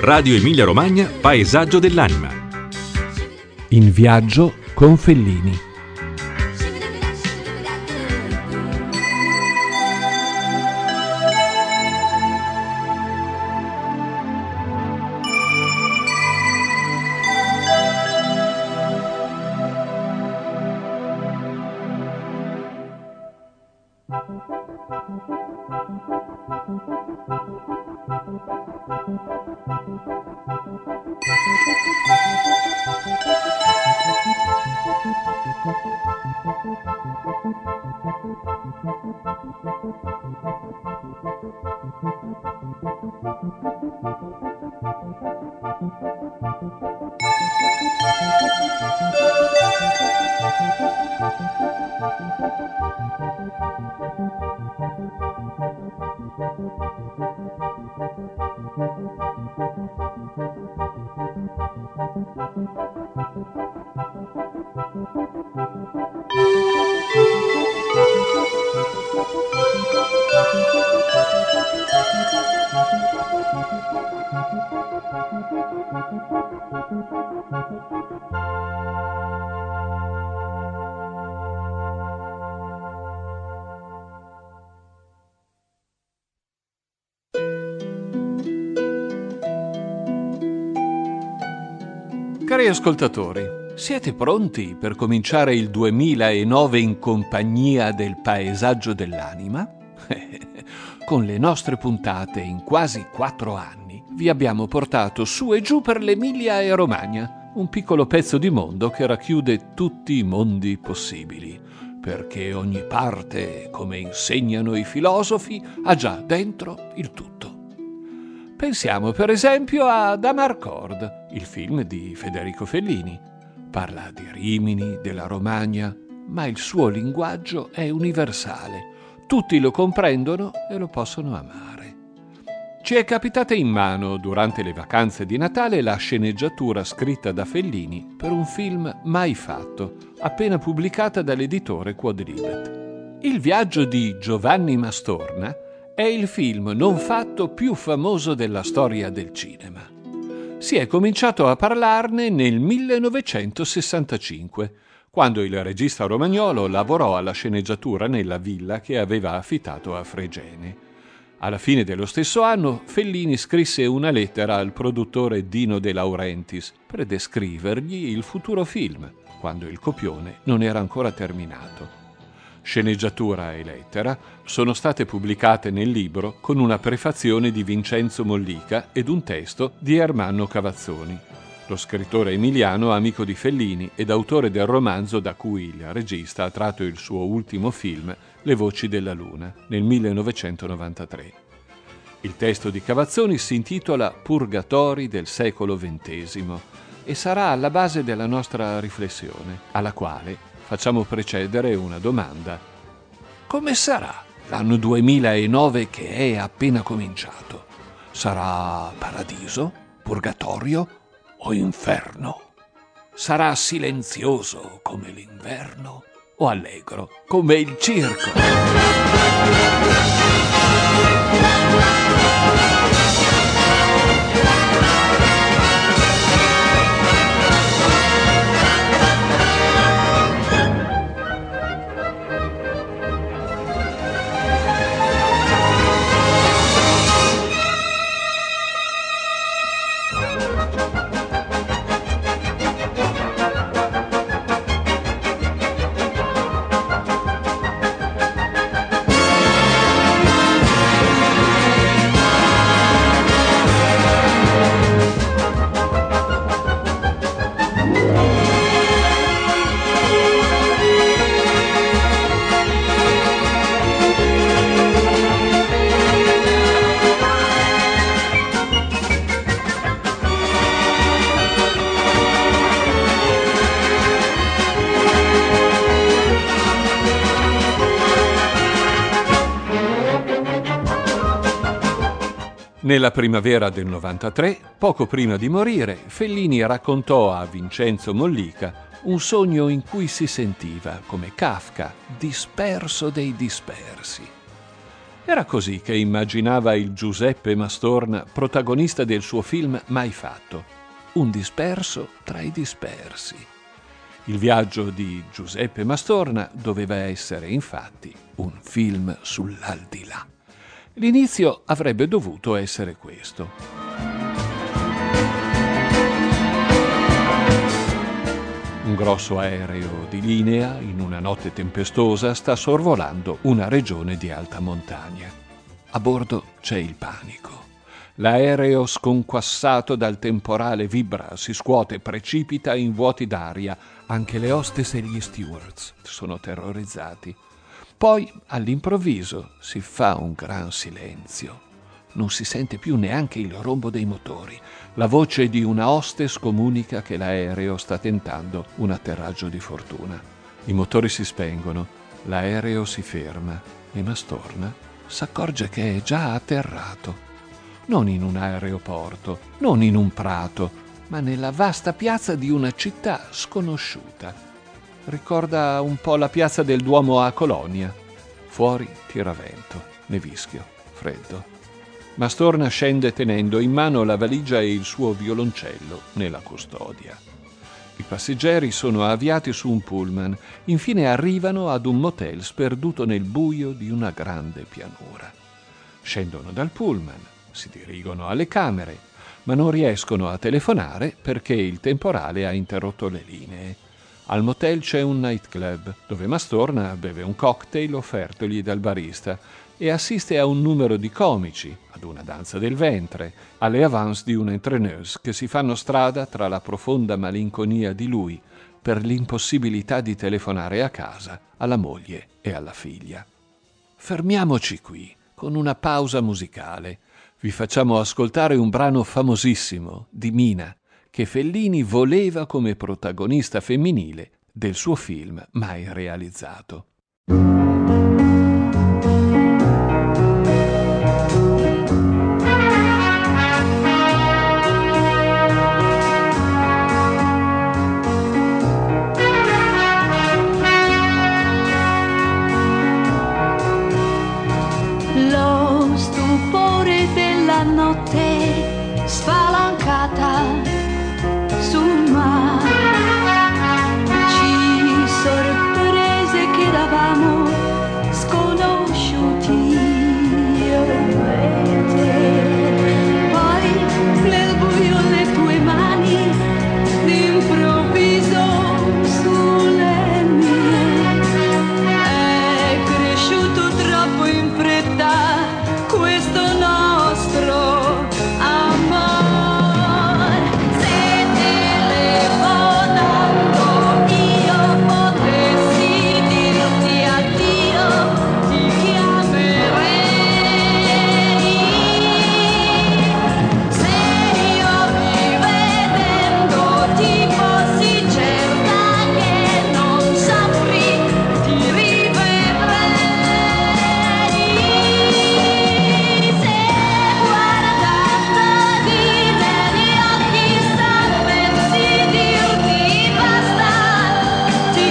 Radio Emilia Romagna, Paesaggio dell'anima. In viaggio con Fellini. Cari ascoltatori, siete pronti per cominciare il 2009 in compagnia del Paesaggio dell'anima? Con le nostre puntate in quasi 4 anni vi abbiamo portato su e giù per l'Emilia e Romagna, un piccolo pezzo di mondo che racchiude tutti i mondi possibili, perché ogni parte, come insegnano i filosofi, ha già dentro il tutto. Pensiamo per esempio ad Amarcord, il film di Federico Fellini. Parla di Rimini, della Romagna, ma il suo linguaggio è universale. Tutti lo comprendono e lo possono amare. Ci è capitata in mano durante le vacanze di Natale la sceneggiatura scritta da Fellini per un film mai fatto, appena pubblicata dall'editore Quadlibet. Il viaggio di Giovanni Mastorna è il film non fatto più famoso della storia del cinema. Si è cominciato a parlarne nel 1965, quando il regista romagnolo lavorò alla sceneggiatura nella villa che aveva affittato a Fregene. Alla fine dello stesso anno, Fellini scrisse una lettera al produttore Dino De Laurentiis per descrivergli il futuro film, quando il copione non era ancora terminato. Sceneggiatura e lettera sono state pubblicate nel libro con una prefazione di Vincenzo Mollica ed un testo di Ermanno Cavazzoni, lo scrittore emiliano amico di Fellini ed autore del romanzo da cui il regista ha tratto il suo ultimo film, Le voci della luna, nel 1993. Il testo di Cavazzoni si intitola Purgatori del secolo XX e sarà alla base della nostra riflessione, alla quale facciamo precedere una domanda. Come sarà l'anno 2009 che è appena cominciato? Sarà paradiso, purgatorio o inferno? Sarà silenzioso come l'inverno o allegro come il circo? Nella primavera del 93, poco prima di morire, Fellini raccontò a Vincenzo Mollica un sogno in cui si sentiva, come Kafka, disperso dei dispersi. Era così che immaginava il Giuseppe Mastorna, protagonista del suo film Mai fatto, un disperso tra i dispersi. Il viaggio di Giuseppe Mastorna doveva essere infatti un film sull'aldilà. L'inizio avrebbe dovuto essere questo. Un grosso aereo di linea, in una notte tempestosa, sta sorvolando una regione di alta montagna. A bordo c'è il panico. L'aereo, sconquassato dal temporale, vibra, si scuote, precipita in vuoti d'aria. Anche le hostess e gli stewards sono terrorizzati. Poi, all'improvviso, si fa un gran silenzio. Non si sente più neanche il rombo dei motori. La voce di una hostess comunica che l'aereo sta tentando un atterraggio di fortuna. I motori si spengono, l'aereo si ferma e Mastorna s'accorge che è già atterrato. Non in un aeroporto, non in un prato, ma nella vasta piazza di una città sconosciuta. Ricorda un po' la piazza del Duomo a Colonia. Fuori tiravento, nevischio, freddo. Mastorna scende tenendo in mano la valigia e il suo violoncello nella custodia. I passeggeri sono avviati su un pullman, infine arrivano ad un motel sperduto nel buio di una grande pianura. Scendono dal pullman, si dirigono alle camere, ma non riescono a telefonare perché il temporale ha interrotto le linee. Al motel c'è un nightclub dove Mastorna beve un cocktail offertogli dal barista e assiste a un numero di comici, ad una danza del ventre, alle avance di un'entraîneuse che si fanno strada tra la profonda malinconia di lui per l'impossibilità di telefonare a casa alla moglie e alla figlia. Fermiamoci qui con una pausa musicale. Vi facciamo ascoltare un brano famosissimo di Mina, che Fellini voleva come protagonista femminile del suo film mai realizzato. Lo stupore della notte spalancata sul mare ci sorprese che eravamo sconosciuti io e te. Poi nel buio le tue mani d'improvviso sulle mie. È cresciuto troppo in fretta questo nostro amor. Se telefonando io potessi dirti addio, ti chiamerei. Se io rivedendo ti fossi certa che non soffri, ti rivedrei. Se guardandoti negli occhi sapessi dirti basta, ti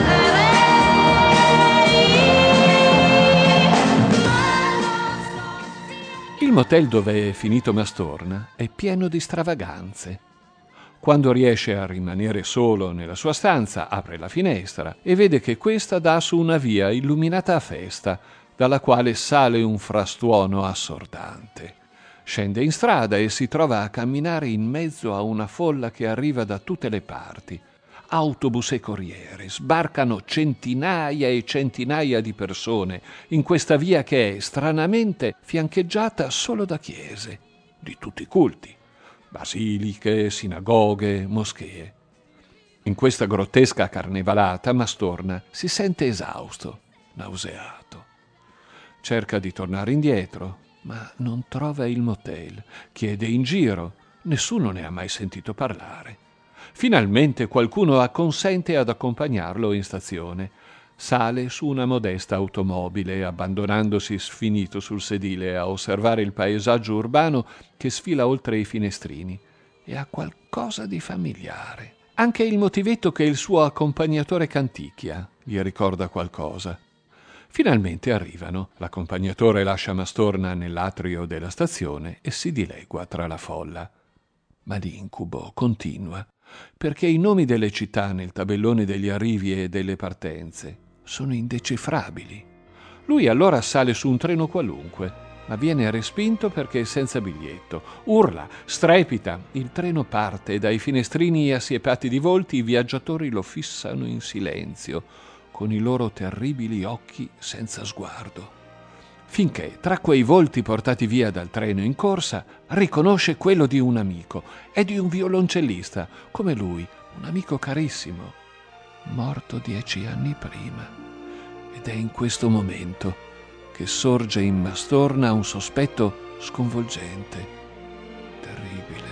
guarderei. Il motel dove è finito Mastorna è pieno di stravaganze. Quando riesce a rimanere solo nella sua stanza, apre la finestra e vede che questa dà su una via illuminata a festa, dalla quale sale un frastuono assordante. Scende in strada e si trova a camminare in mezzo a una folla che arriva da tutte le parti. Autobus e corriere, sbarcano centinaia e centinaia di persone in questa via che è stranamente fiancheggiata solo da chiese, di tutti i culti, basiliche, sinagoghe, moschee. In questa grottesca carnevalata Mastorna si sente esausto, nauseato. Cerca di tornare indietro, ma non trova il motel. Chiede in giro, nessuno ne ha mai sentito parlare. Finalmente qualcuno acconsente ad accompagnarlo in stazione. Sale su una modesta automobile, abbandonandosi sfinito sul sedile a osservare il paesaggio urbano che sfila oltre i finestrini. E ha qualcosa di familiare. Anche il motivetto che il suo accompagnatore canticchia gli ricorda qualcosa. Finalmente arrivano. L'accompagnatore lascia Mastorna nell'atrio della stazione e si dilegua tra la folla. Ma l'incubo continua, perché i nomi delle città nel tabellone degli arrivi e delle partenze sono indecifrabili. Lui allora sale su un treno qualunque, ma viene respinto perché è senza biglietto. Urla, strepita, il treno parte e dai finestrini assiepati di volti i viaggiatori lo fissano in silenzio, con i loro terribili occhi senza sguardo, finché tra quei volti portati via dal treno in corsa riconosce quello di un amico e di un violoncellista, come lui, un amico carissimo, morto 10 anni prima. Ed è in questo momento che sorge in Mastorna un sospetto sconvolgente, terribile.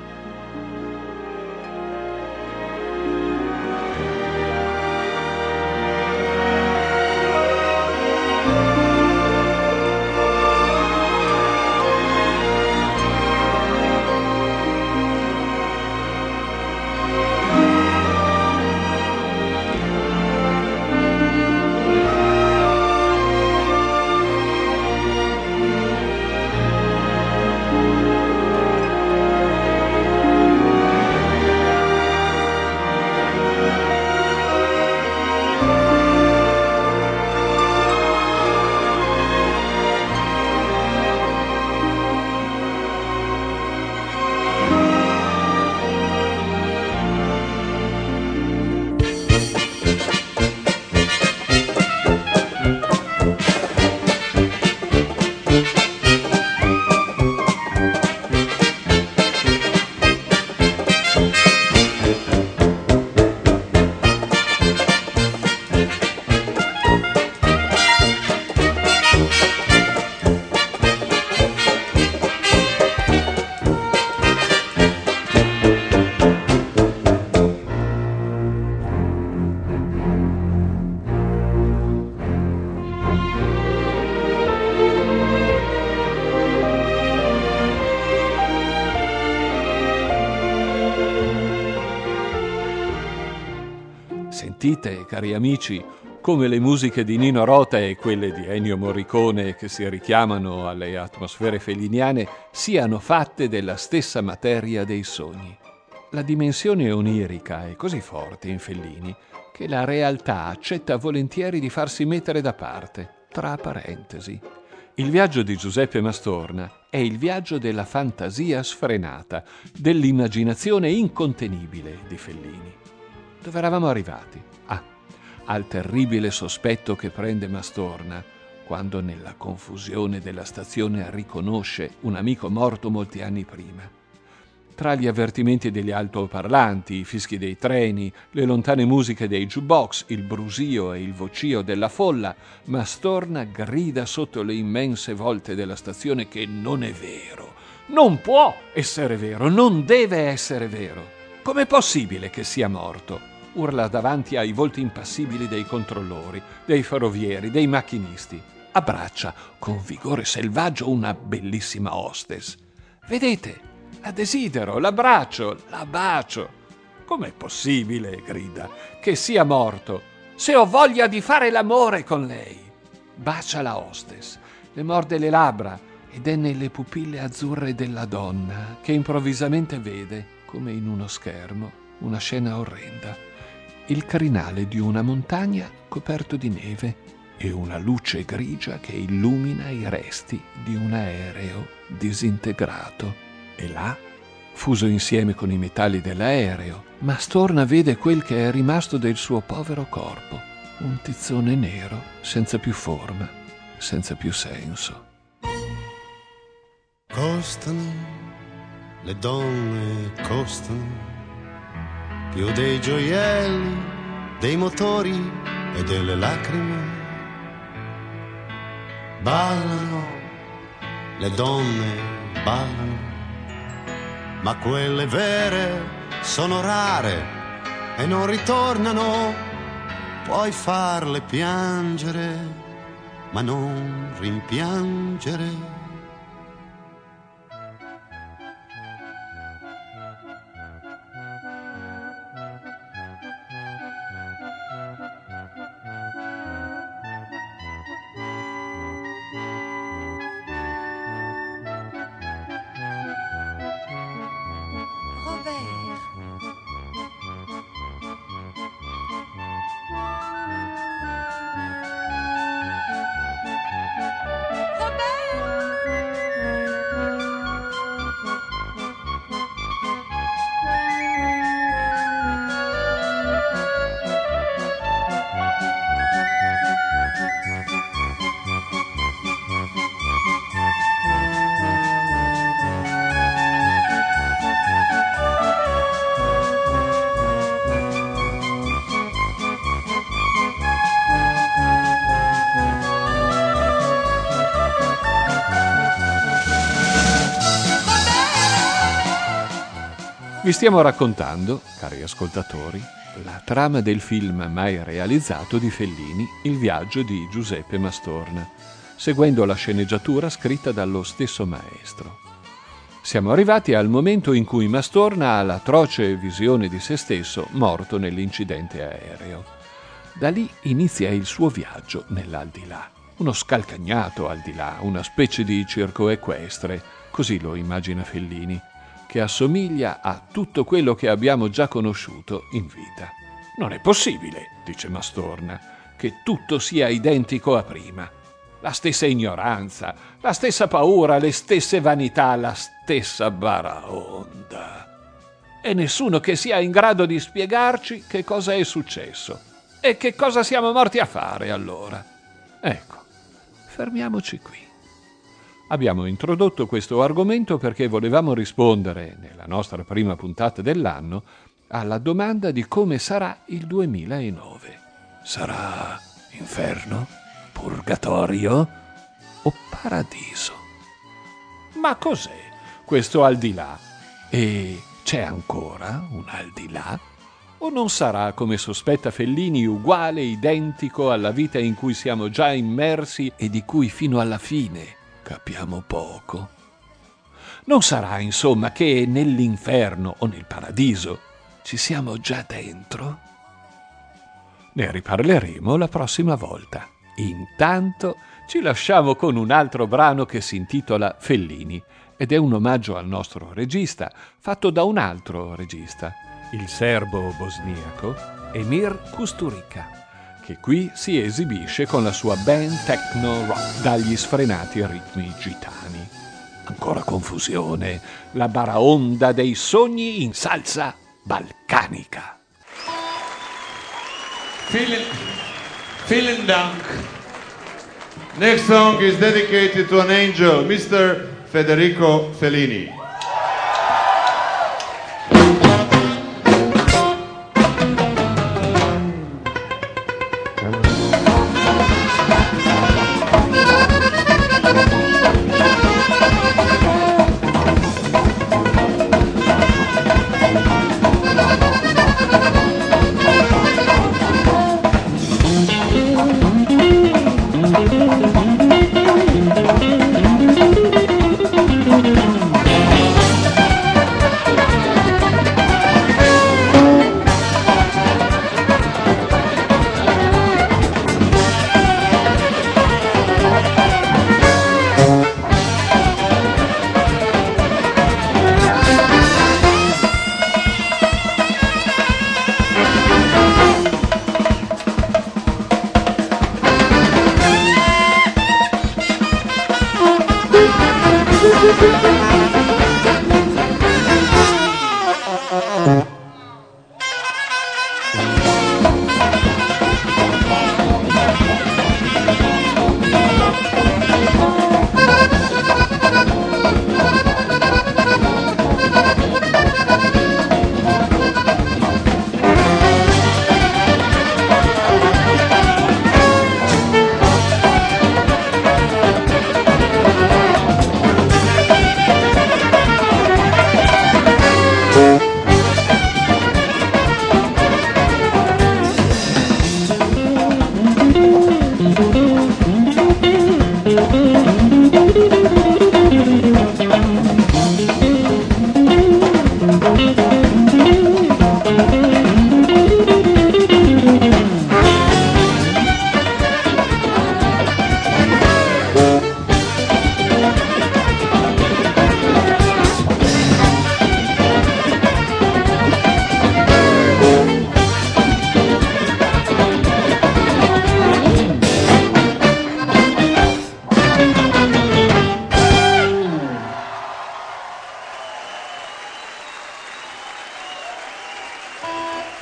Sentite, cari amici, come le musiche di Nino Rota e quelle di Ennio Morricone che si richiamano alle atmosfere felliniane siano fatte della stessa materia dei sogni. La dimensione onirica è così forte in Fellini che la realtà accetta volentieri di farsi mettere da parte, tra parentesi. Il viaggio di Giuseppe Mastorna è il viaggio della fantasia sfrenata, dell'immaginazione incontenibile di Fellini. Dove eravamo arrivati? Al terribile sospetto che prende Mastorna quando nella confusione della stazione riconosce un amico morto molti anni prima. Tra gli avvertimenti degli altoparlanti, i fischi dei treni, le lontane musiche dei jukebox, il brusio e il vocio della folla, Mastorna grida sotto le immense volte della stazione che non è vero, non può essere vero, non deve essere vero. Com'è possibile che sia morto? Urla davanti ai volti impassibili dei controllori, dei ferrovieri, dei macchinisti. Abbraccia con vigore selvaggio una bellissima hostess. Vedete, la desidero, l'abbraccio, la bacio. Com'è possibile, grida, che sia morto, se ho voglia di fare l'amore con lei? Bacia la hostess, le morde le labbra ed è nelle pupille azzurre della donna che improvvisamente vede, come in uno schermo, una scena orrenda. Il crinale di una montagna coperto di neve e una luce grigia che illumina i resti di un aereo disintegrato. E là, fuso insieme con i metalli dell'aereo, Mastorna vede quel che è rimasto del suo povero corpo, un tizzone nero, senza più forma, senza più senso. Costano, le donne costano, più dei gioielli, dei motori e delle lacrime. Ballano, le donne ballano, ma quelle vere sono rare e non ritornano. Puoi farle piangere, ma non rimpiangere. Vi stiamo raccontando, cari ascoltatori, la trama del film mai realizzato di Fellini, Il viaggio di Giuseppe Mastorna, seguendo la sceneggiatura scritta dallo stesso maestro. Siamo arrivati al momento in cui Mastorna ha l'atroce visione di se stesso morto nell'incidente aereo. Da lì inizia il suo viaggio nell'aldilà, uno scalcagnato aldilà, una specie di circo equestre, così lo immagina Fellini, che assomiglia a tutto quello che abbiamo già conosciuto in vita. Non è possibile, dice Mastorna, che tutto sia identico a prima. La stessa ignoranza, la stessa paura, le stesse vanità, la stessa baraonda. E nessuno che sia in grado di spiegarci che cosa è successo. E che cosa siamo morti a fare allora? Ecco, fermiamoci qui. Abbiamo introdotto questo argomento perché volevamo rispondere, nella nostra prima puntata dell'anno, alla domanda di come sarà il 2009. Sarà inferno? Purgatorio o paradiso? Ma cos'è questo aldilà? E c'è ancora un aldilà? O non sarà, come sospetta Fellini, uguale, identico alla vita in cui siamo già immersi e di cui fino alla fine capiamo poco? Non sarà, insomma, che nell'inferno o nel paradiso ci siamo già dentro? Ne riparleremo la prossima volta. Intanto ci lasciamo con un altro brano che si intitola Fellini ed è un omaggio al nostro regista, fatto da un altro regista, il serbo-bosniaco Emir Kusturica, che qui si esibisce con la sua band techno-rock dagli sfrenati ritmi gitani. Ancora confusione, la baraonda dei sogni in salsa balcanica. Vielen Dank. Next song is dedicated to an angel, Mr. Federico Fellini.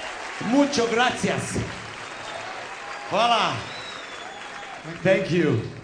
Muchas gracias. Voilà. Thank you.